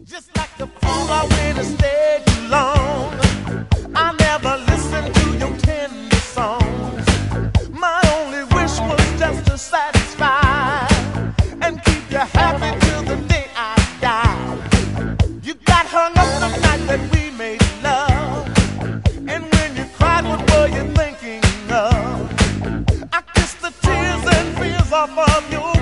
Just like the fool I waited stayed too long. I never listened to your tender songs. My only wish was just to satisfy and keep you happy till the day I die. You got hung up the night that we made love, and when you cried, what were you thinking of? I kissed the tears and fears off of your